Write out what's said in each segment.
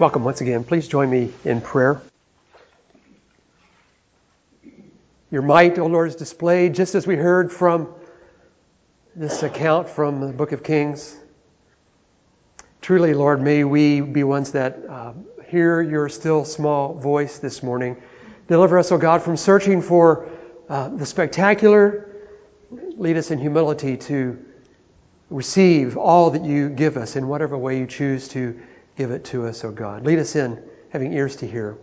Welcome once again. Please join me in prayer. Your might, O Lord, is displayed just as we heard from this account from the book of Kings. Truly, Lord, may we be ones that hear your still small voice this morning. Deliver us, O God, from searching for the spectacular. Lead us in humility to receive all that you give us in whatever way you choose to give it to us, O God. Lead us in having ears to hear.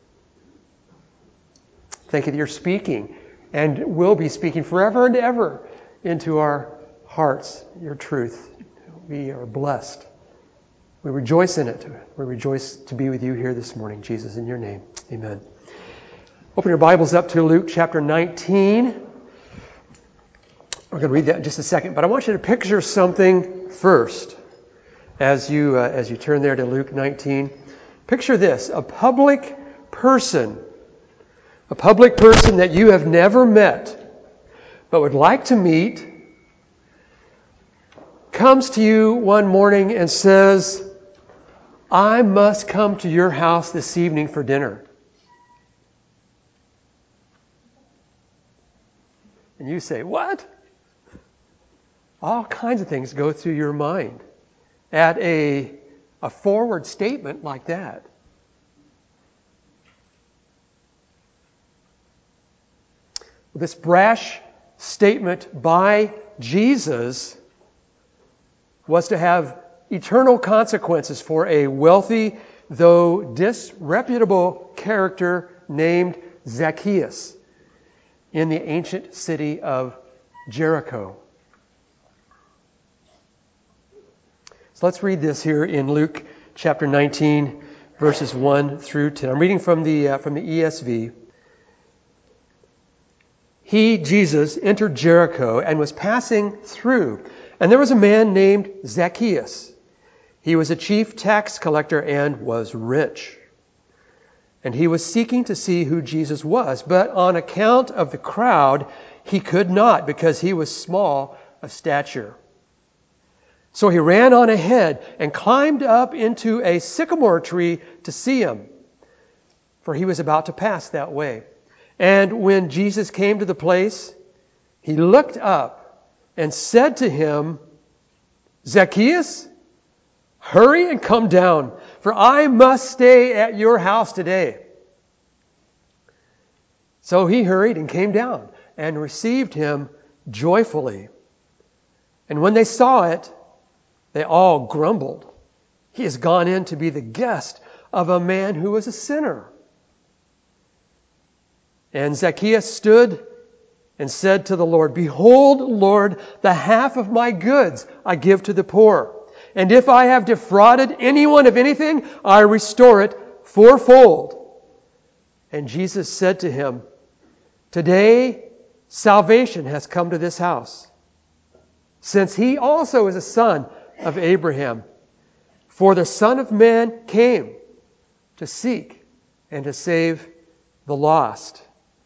Thank you that you're speaking and will be speaking forever and ever into our hearts, your truth. We are blessed. We rejoice in it. We rejoice to be with you here this morning, Jesus, in your name. Amen. Open your Bibles up to Luke chapter 19. We're going to read that in just a second, but I want you to picture something first as you turn there to Luke 19. Picture this: a public person that you have never met but would like to meet, comes to you one morning and says, "I must come to your house this evening for dinner." And you say, "What?" All kinds of things go through your mind at a forward statement like that. This brash statement by Jesus was to have eternal consequences for a wealthy, though disreputable character named Zacchaeus in the ancient city of Jericho. So let's read this here in Luke chapter 19, verses 1 through 10. I'm reading from the ESV. He, Jesus, entered Jericho and was passing through. And there was a man named Zacchaeus. He was a chief tax collector and was rich. And he was seeking to see who Jesus was. But on account of the crowd, he could not, because he was small of stature. So he ran on ahead and climbed up into a sycamore tree to see him, for he was about to pass that way. And when Jesus came to the place, he looked up and said to him, "Zacchaeus, hurry and come down, for I must stay at your house today." So he hurried and came down and received him joyfully. And when they saw it, they all grumbled. "He has gone in to be the guest of a man who was a sinner." And Zacchaeus stood and said to the Lord, "Behold, Lord, the half of my goods I give to the poor. And if I have defrauded anyone of anything, I restore it fourfold." And Jesus said to him, "Today salvation has come to this house, since he also is a son of Abraham. For the Son of Man came to seek and to save the lost."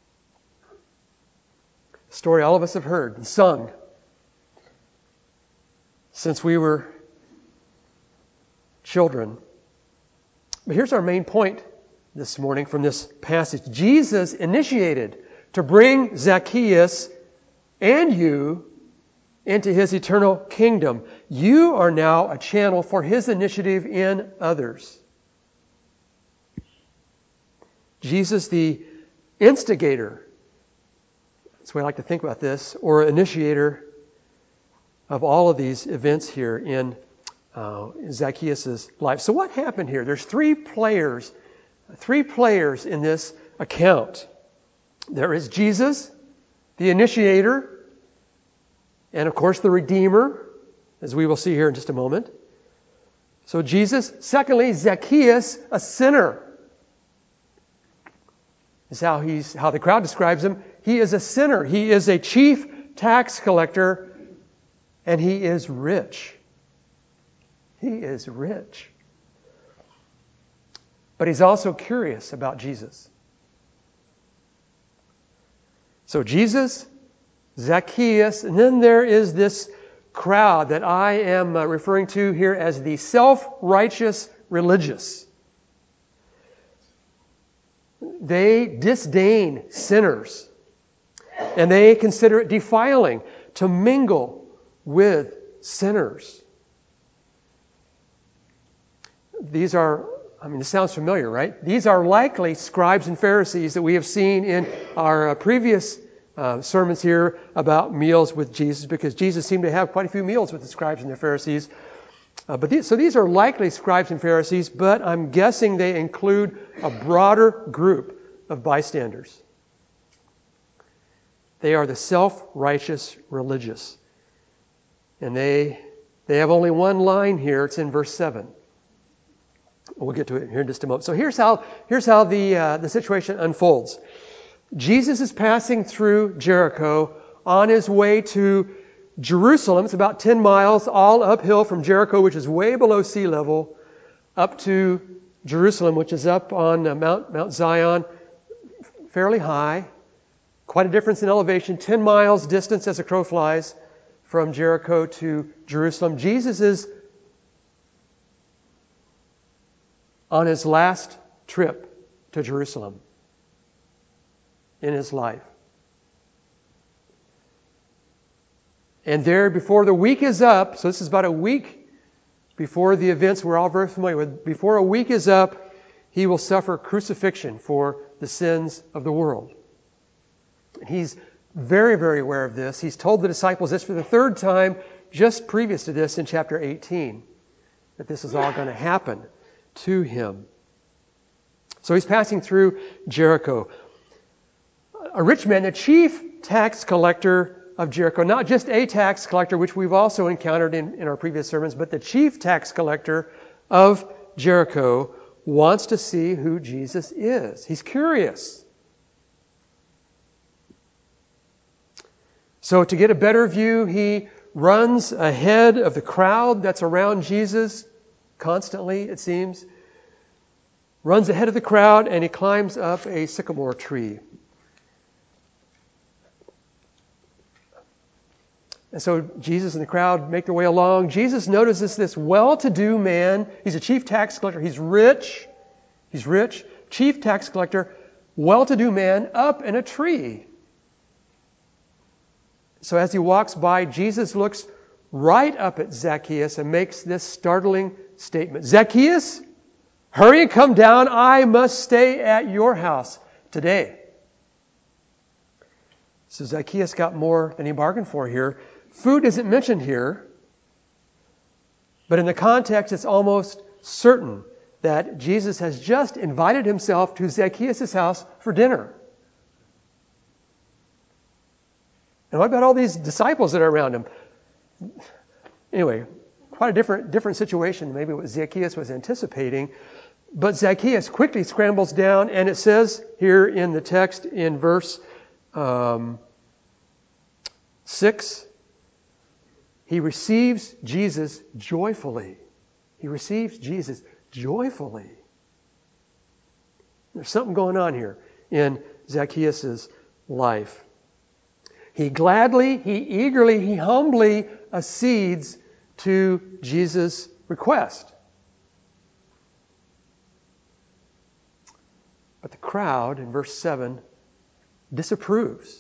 A story all of us have heard and sung since we were children. But here's our main point this morning from this passage. Jesus initiated to bring Zacchaeus and you into his eternal kingdom. You are now a channel for his initiative in others. Jesus, the instigator, that's the way I like to think about this, or initiator of all of these events here in Zacchaeus' life. So what happened here? There's three players in this account. There is Jesus, the initiator, and of course the Redeemer, as we will see here in just a moment. So Jesus. Secondly, Zacchaeus, a sinner. Is how the crowd describes him. He is a sinner. He is a chief tax collector, and he is rich. He is rich. But he's also curious about Jesus. So Jesus, Zacchaeus, and then there is this crowd that I am referring to here as the self-righteous religious. They disdain sinners. And they consider it defiling to mingle with sinners. These are, this sounds familiar, right? These are likely scribes and Pharisees that we have seen in our previous sermons here about meals with Jesus, because Jesus seemed to have quite a few meals with the scribes and the Pharisees. So these are likely scribes and Pharisees, but I'm guessing they include a broader group of bystanders. They are the self-righteous religious. And they have only one line here. It's in verse 7. We'll get to it here in just a moment. So here's how the situation unfolds. Jesus is passing through Jericho on his way to Jerusalem. It's about 10 miles, all uphill from Jericho, which is way below sea level, up to Jerusalem, which is up on Mount Zion, fairly high. Quite a difference in elevation, 10 miles distance as a crow flies from Jericho to Jerusalem. Jesus is on his last trip to Jerusalem in his life. And there, before the week is up, so this is about a week before the events we're all very familiar with, before a week is up, he will suffer crucifixion for the sins of the world. And he's very, very aware of this. He's told the disciples this for the third time just previous to this in chapter 18, that this is all going to happen to him. So he's passing through Jericho. A rich man, the chief tax collector of Jericho, not just a tax collector, which we've also encountered in our previous sermons, but the chief tax collector of Jericho wants to see who Jesus is. He's curious. So to get a better view, he runs ahead of the crowd that's around Jesus constantly, it seems. Runs ahead of the crowd and he climbs up a sycamore tree. And so Jesus and the crowd make their way along. Jesus notices this well-to-do man. He's a chief tax collector. He's rich. Chief tax collector, well-to-do man up in a tree. So as he walks by, Jesus looks right up at Zacchaeus and makes this startling statement. Zacchaeus, hurry and come down. I must stay at your house today. So Zacchaeus got more than he bargained for here. Food isn't mentioned here, but in the context, it's almost certain that Jesus has just invited himself to Zacchaeus' house for dinner. And what about all these disciples that are around him? Anyway, quite a different situation than maybe what Zacchaeus was anticipating. But Zacchaeus quickly scrambles down, and it says here in the text in verse 6, he receives Jesus joyfully. He receives Jesus joyfully. There's something going on here in Zacchaeus' life. He gladly, he eagerly, he humbly accedes to Jesus' request. But the crowd, in verse 7, disapproves.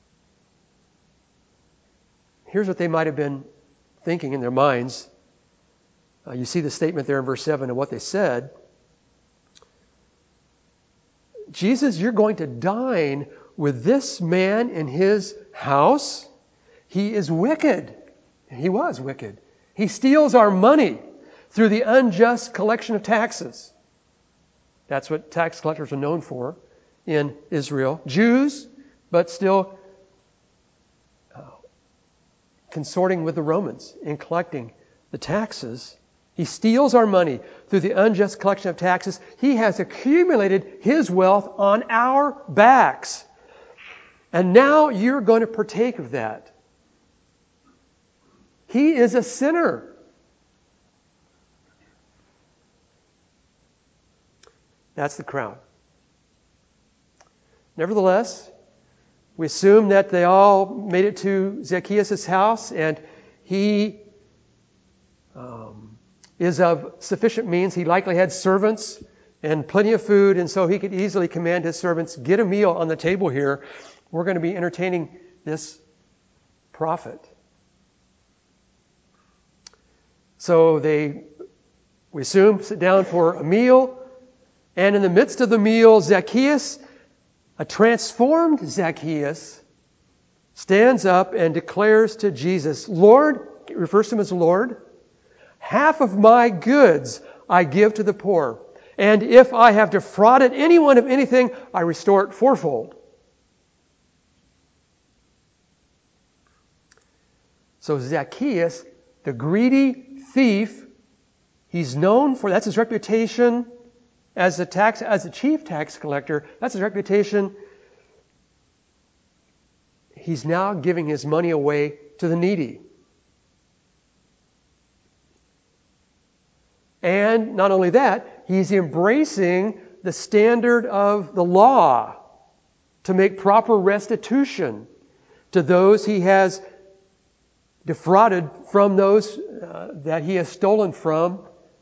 Here's what they might have been thinking in their minds. You see the statement there in verse 7 of what they said. Jesus, you're going to dine with this man in his house? He is wicked. He was wicked. He steals our money through the unjust collection of taxes. That's what tax collectors are known for in Israel. Jews, but still consorting with the Romans in collecting the taxes. He steals our money through the unjust collection of taxes. He has accumulated his wealth on our backs. And now you're going to partake of that. He is a sinner. That's the crowd. Nevertheless, we assume that they all made it to Zacchaeus' house, and he is of sufficient means. He likely had servants and plenty of food, and so he could easily command his servants, get a meal on the table here. We're going to be entertaining this prophet. So we assume, sit down for a meal, and in the midst of the meal, Zacchaeus, a transformed Zacchaeus, stands up and declares to Jesus, Lord, he refers to him as Lord, half of my goods I give to the poor. And if I have defrauded anyone of anything, I restore it fourfold. So Zacchaeus, the greedy thief, he's known for, that's his reputation as a chief tax collector. That's his reputation. He's now giving his money away to the needy. And not only that, he's embracing the standard of the law to make proper restitution to those he has defrauded, from those that he has stolen from.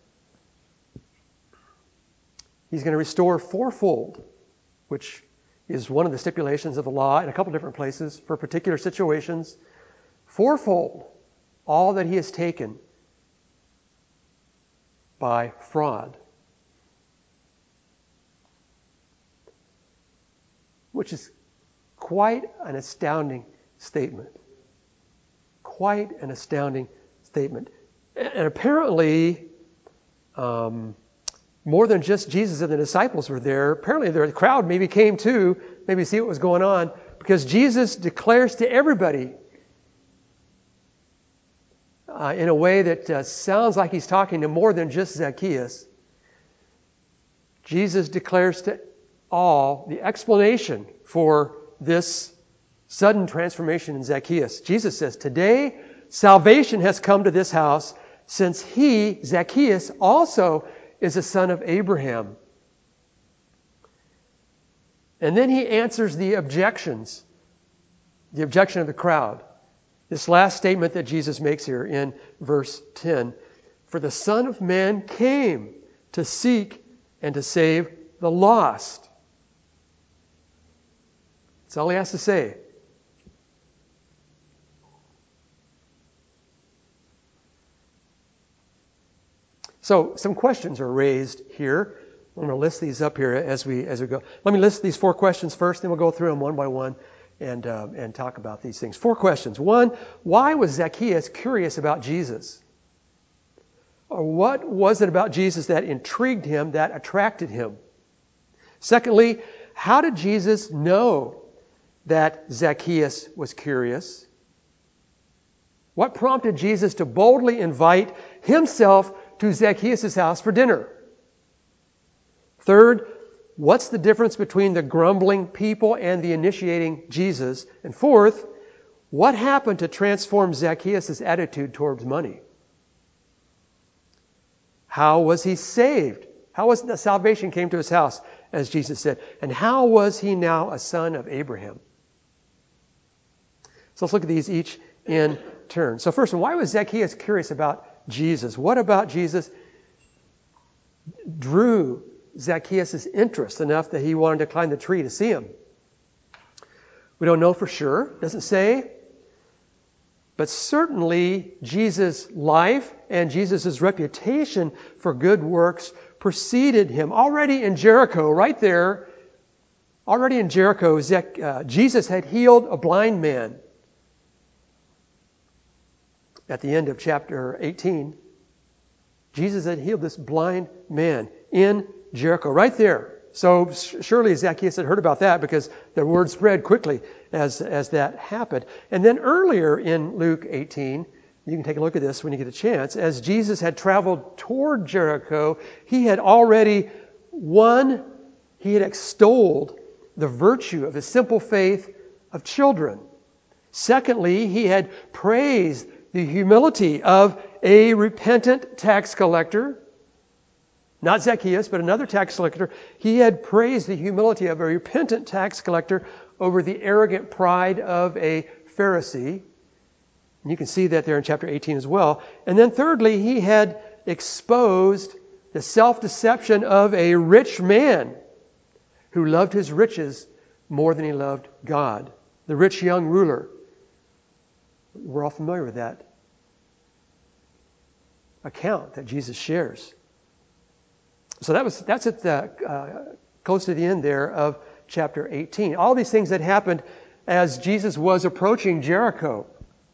He's going to restore fourfold, which is one of the stipulations of the law in a couple different places for particular situations. Fourfold, all that he has taken by fraud. Which is quite an astounding statement. Quite an astounding statement. And apparently, more than just Jesus and the disciples were there. Apparently the crowd maybe came too, maybe see what was going on, because Jesus declares to everybody in a way that sounds like he's talking to more than just Zacchaeus. Jesus declares to all the explanation for this sudden transformation in Zacchaeus. Jesus says, today salvation has come to this house, since he, Zacchaeus, also is a son of Abraham. And then he answers the objections, the objection of the crowd. This last statement that Jesus makes here in verse 10. For the Son of Man came to seek and to save the lost. That's all he has to say. So some questions are raised here. I'm going to list these up here as we go. Let me list these 4 questions first, then we'll go through them one by one and talk about these things. 4 questions. 1, why was Zacchaeus curious about Jesus? Or what was it about Jesus that intrigued him, that attracted him? Secondly, how did Jesus know that Zacchaeus was curious? What prompted Jesus to boldly invite himself to Zacchaeus' house for dinner? Third, what's the difference between the grumbling people and the initiating Jesus? And fourth, what happened to transform Zacchaeus' attitude towards money? How was he saved? How was the salvation came to his house, as Jesus said? And how was he now a son of Abraham? So let's look at these each in turn. So first, why was Zacchaeus curious about Jesus? What about Jesus drew Zacchaeus' interest enough that he wanted to climb the tree to see him? We don't know for sure. It doesn't say. But certainly Jesus' life and Jesus' reputation for good works preceded him. Already in Jericho, right there, already in Jericho, Jesus had healed a blind man. At the end of chapter 18, Jesus had healed this blind man in Jericho, right there. So surely Zacchaeus had heard about that, because the word spread quickly as that happened. And then earlier in Luke 18, you can take a look at this when you get a chance, as Jesus had traveled toward Jericho, he had already he had extolled the virtue of the simple faith of children. Secondly, he had praised the humility of a repentant tax collector. Not Zacchaeus, but another tax collector. He had praised the humility of a repentant tax collector over the arrogant pride of a Pharisee. And you can see that there in chapter 18 as well. And then thirdly, he had exposed the self-deception of a rich man who loved his riches more than he loved God. The rich young ruler. We're all familiar with that account that Jesus shares. So that's at the close to the end there of chapter 18. All these things that happened as Jesus was approaching Jericho.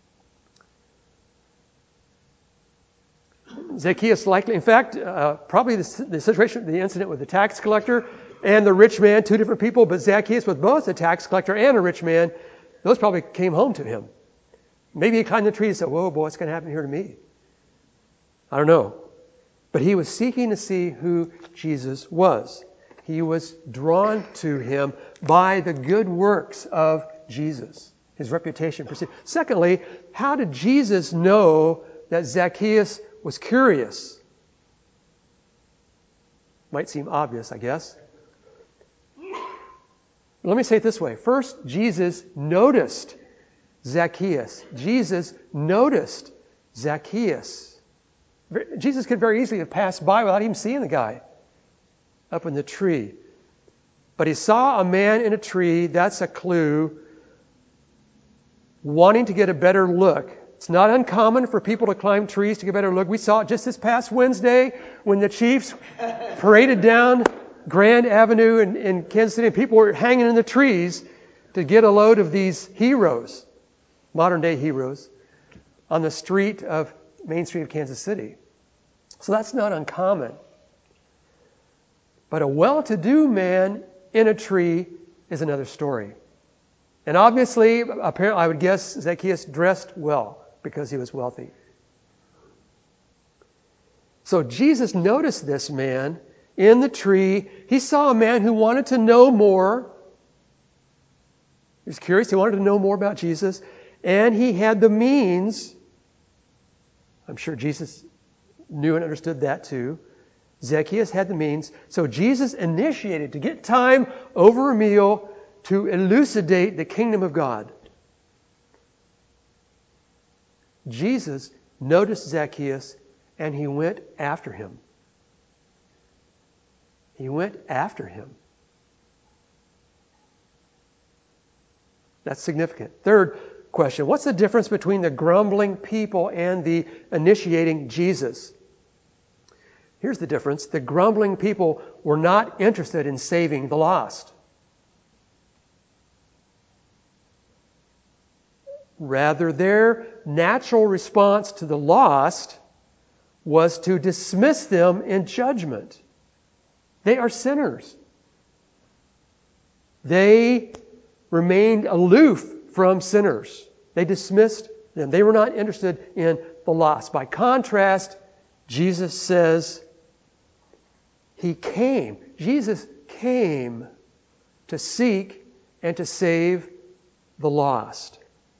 Zacchaeus likely, in fact, probably the situation, the incident with the tax collector and the rich man, two different people, but Zacchaeus was both a tax collector and a rich man. Those probably came home to him. Maybe he climbed the tree and said, whoa, boy, what's going to happen here to me? I don't know. But he was seeking to see who Jesus was. He was drawn to him by the good works of Jesus. His reputation preceded. Secondly, how did Jesus know that Zacchaeus was curious? Might seem obvious, I guess. Let me say it this way. First, Jesus noticed Zacchaeus. Jesus noticed Zacchaeus. Jesus could very easily have passed by without even seeing the guy up in the tree. But he saw a man in a tree. That's a clue. Wanting to get a better look. It's not uncommon for people to climb trees to get a better look. We saw it just this past Wednesday when the Chiefs paraded down Grand Avenue in Kansas City. People were hanging in the trees to get a load of these heroes, modern day heroes, on the main street of Kansas City. So that's not uncommon. But a well-to-do man in a tree is another story. And obviously, apparently, I would guess Zacchaeus dressed well because he was wealthy. So Jesus noticed this man in the tree. He saw a man who wanted to know more. He was curious. He wanted to know more about Jesus. And he had the means. I'm sure Jesus knew and understood that too. Zacchaeus had the means. So Jesus initiated to get time over a meal to elucidate the kingdom of God. Jesus noticed Zacchaeus and he went after him. He went after him. That's significant. Third question, what's the difference between the grumbling people and the initiating Jesus? Here's the difference. The grumbling people were not interested in saving the lost. Rather, their natural response to the lost was to dismiss them in judgment. They are sinners. They remained aloof from sinners. They dismissed them. They were not interested in the lost. By contrast, Jesus says, Jesus came to seek and to save the lost.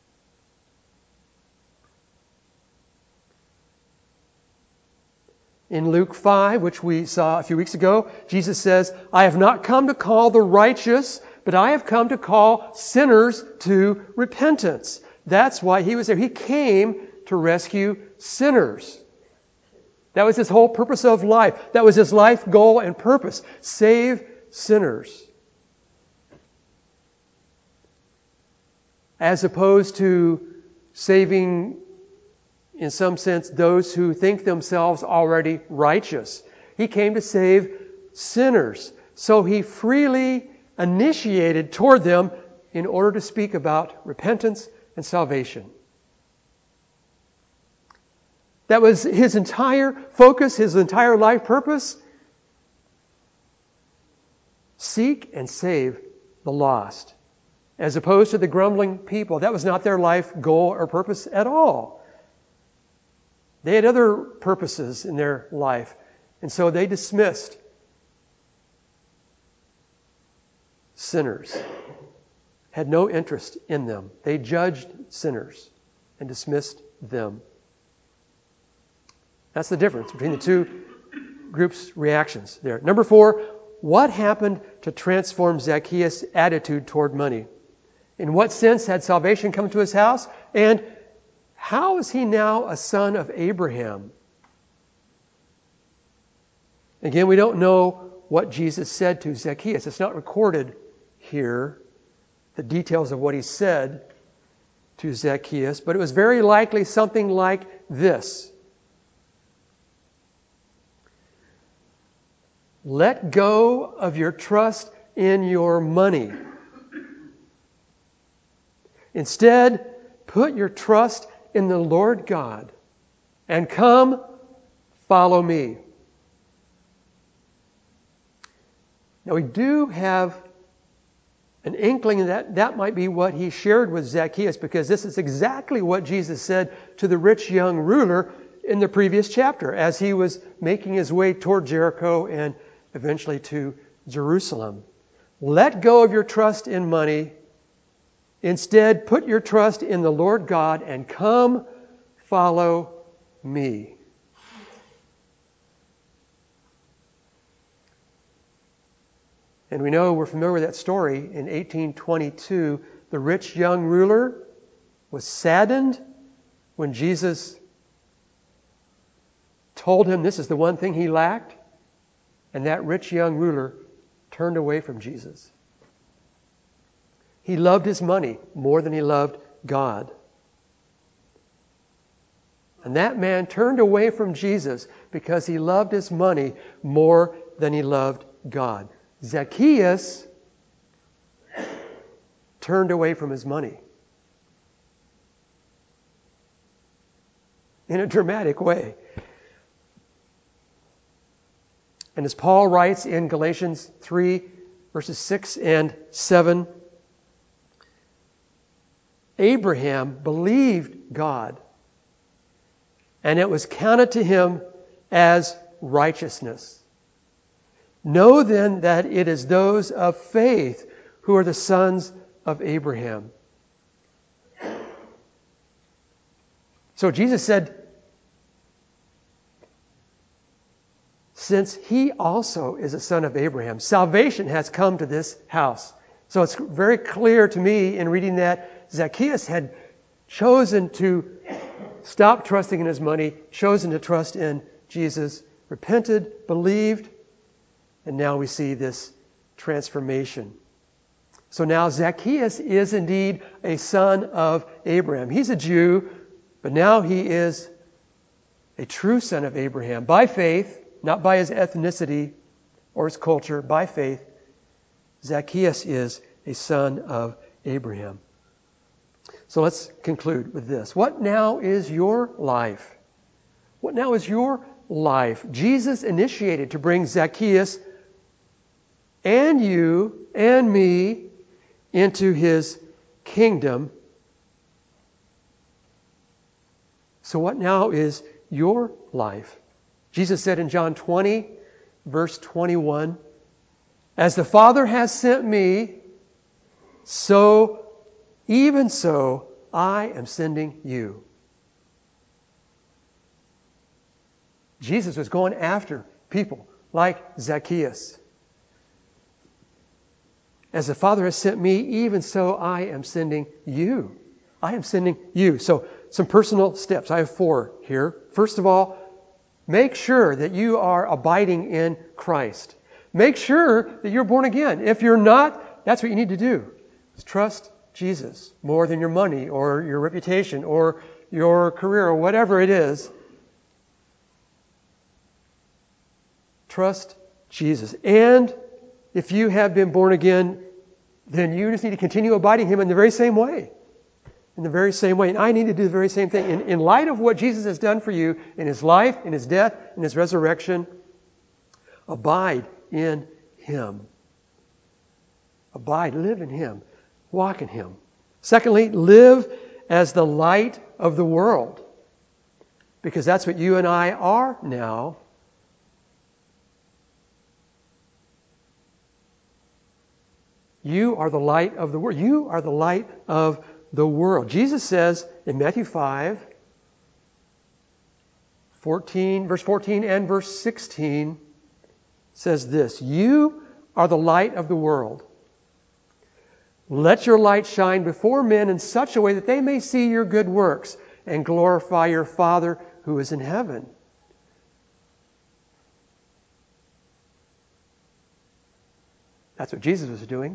In Luke 5, which we saw a few weeks ago, Jesus says, I have not come to call the righteous, but I have come to call sinners to repentance. That's why he was there. He came to rescue sinners. That was his whole purpose of life. That was his life goal and purpose. Save sinners. As opposed to saving, in some sense, those who think themselves already righteous. He came to save sinners. So he freely initiated toward them in order to speak about repentance and salvation. That was his entire focus, his entire life purpose. Seek and save the lost. As opposed to the grumbling people. That was not their life goal or purpose at all. They had other purposes in their life. And so they dismissed sinners. Had no interest in them. They judged sinners and dismissed them. That's the difference between the two groups' reactions there. Number 4, what happened to transform Zacchaeus' attitude toward money? In what sense had salvation come to his house? And how is he now a son of Abraham? Again, we don't know what Jesus said to Zacchaeus. It's not recorded here, the details of what he said to Zacchaeus, but it was very likely something like this. Let go of your trust in your money. Instead, put your trust in the Lord God and come, follow me. Now we do have an inkling that might be what he shared with Zacchaeus, because this is exactly what Jesus said to the rich young ruler in the previous chapter as he was making his way toward Jericho and eventually to Jerusalem. Let go of your trust in money. Instead, put your trust in the Lord God and come, follow me. And we know, we're familiar with that story. In 1822, the rich young ruler was saddened when Jesus told him this is the one thing he lacked. And that rich young ruler turned away from Jesus. He loved his money more than he loved God. And that man turned away from Jesus because he loved his money more than he loved God. Zacchaeus turned away from his money in a dramatic way. And as Paul writes in Galatians 3, verses 6 and 7, Abraham believed God, and it was counted to him as righteousness. Know then that it is those of faith who are the sons of Abraham. So Jesus said, since he also is a son of Abraham, salvation has come to this house. So it's very clear to me in reading that Zacchaeus had chosen to stop trusting in his money, chosen to trust in Jesus, repented, believed, and now we see this transformation. So now Zacchaeus is indeed a son of Abraham. He's a Jew, but now he is a true son of Abraham by faith, not by his ethnicity or his culture, by faith. Zacchaeus is a son of Abraham. So let's conclude with this. What now is your life? What now is your life? Jesus initiated to bring Zacchaeus and you and me into his kingdom. So what now is your life? Jesus said in John 20, verse 21, as the Father has sent me, even so I am sending you. Jesus was going after people like Zacchaeus. As the Father has sent me, even so I am sending you. I am sending you. So some personal steps. I have 4 here. First of all, make sure that you are abiding in Christ. Make sure that you're born again. If you're not, that's what you need to do. Is trust Jesus more than your money or your reputation or your career or whatever it is. Trust Jesus. And if you have been born again, then you just need to continue abiding Him in the very same way. In the very same way. And I need to do the very same thing. In light of what Jesus has done for you in His life, in His death, in His resurrection, abide in Him. Abide, live in Him. Walk in Him. Secondly, live as the light of the world. Because that's what you and I are now. You are the light of the world. You are the light of the world. Jesus says in Matthew 5, 14, verse 14 and verse 16, says this, you are the light of the world. Let your light shine before men in such a way that they may see your good works and glorify your Father who is in heaven. That's what Jesus was doing.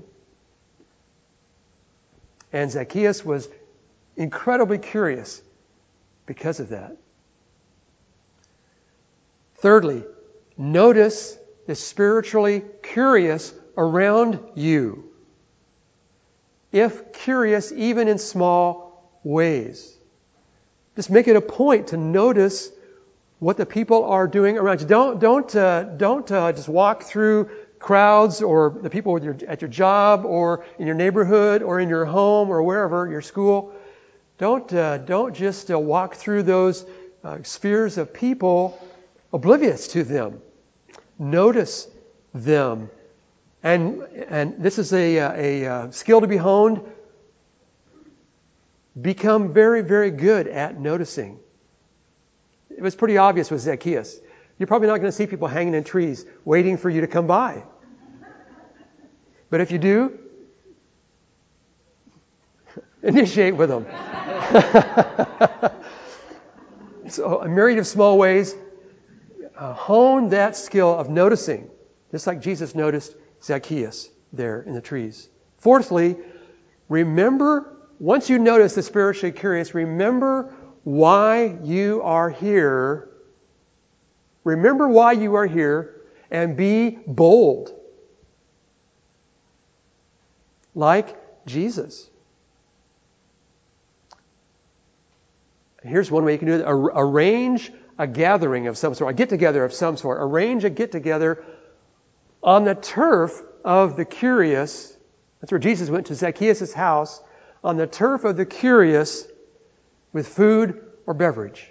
And Zacchaeus was incredibly curious because of that. Thirdly, notice the spiritually curious around you. If curious, even in small ways. Just make it a point to notice what the people are doing around you. Don't just walk through crowds or the people at your job or in your neighborhood or in your home or wherever, your school. Don't just walk through those spheres of people oblivious to them. Notice them. And this is a skill to be honed. Become very, very good at noticing. It was pretty obvious with Zacchaeus. You're probably not going to see people hanging in trees waiting for you to come by. But if you do, initiate with them. So a myriad of small ways. Hone that skill of noticing, just like Jesus noticed Zacchaeus there in the trees. Fourthly, remember, once you notice the spiritually curious, remember why you are here. Remember why you are here and be bold. Like Jesus. Here's one way you can do it. Arrange a gathering of some sort, a get-together of some sort. Arrange a get-together on the turf of the curious. That's where Jesus went, to Zacchaeus' house, on the turf of the curious with food or beverage.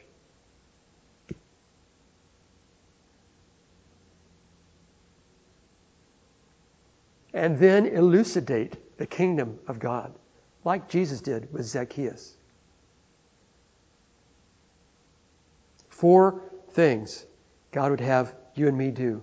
And then elucidate the kingdom of God, like Jesus did with Zacchaeus. 4 things God would have you and me do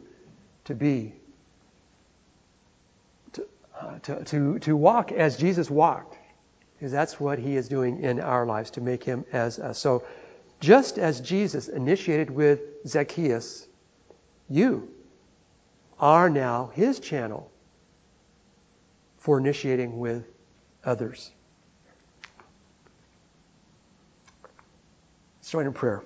to walk as Jesus walked, because that's what He is doing in our lives, to make Him as us. So just as Jesus initiated with Zacchaeus, you are now His channel for initiating with others. Let's join in prayer.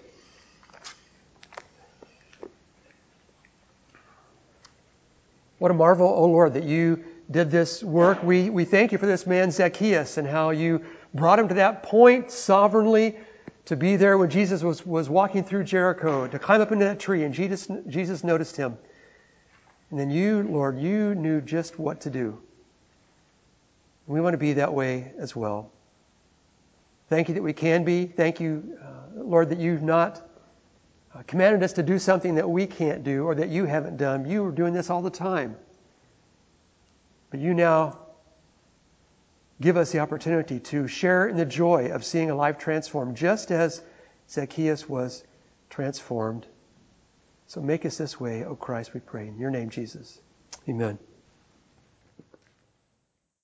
What a marvel, O Lord, that you did this work. We thank you for this man Zacchaeus and how you brought him to that point sovereignly to be there when Jesus was walking through Jericho, to climb up into that tree, and Jesus noticed him. And then you, Lord, you knew just what to do. We want to be that way as well. Thank you that we can be. Thank you, Lord, that you've not commanded us to do something that we can't do or that you haven't done. You are doing this all the time. But you now give us the opportunity to share in the joy of seeing a life transformed, just as Zacchaeus was transformed. So make us this way, O Christ, we pray. In your name, Jesus. Amen.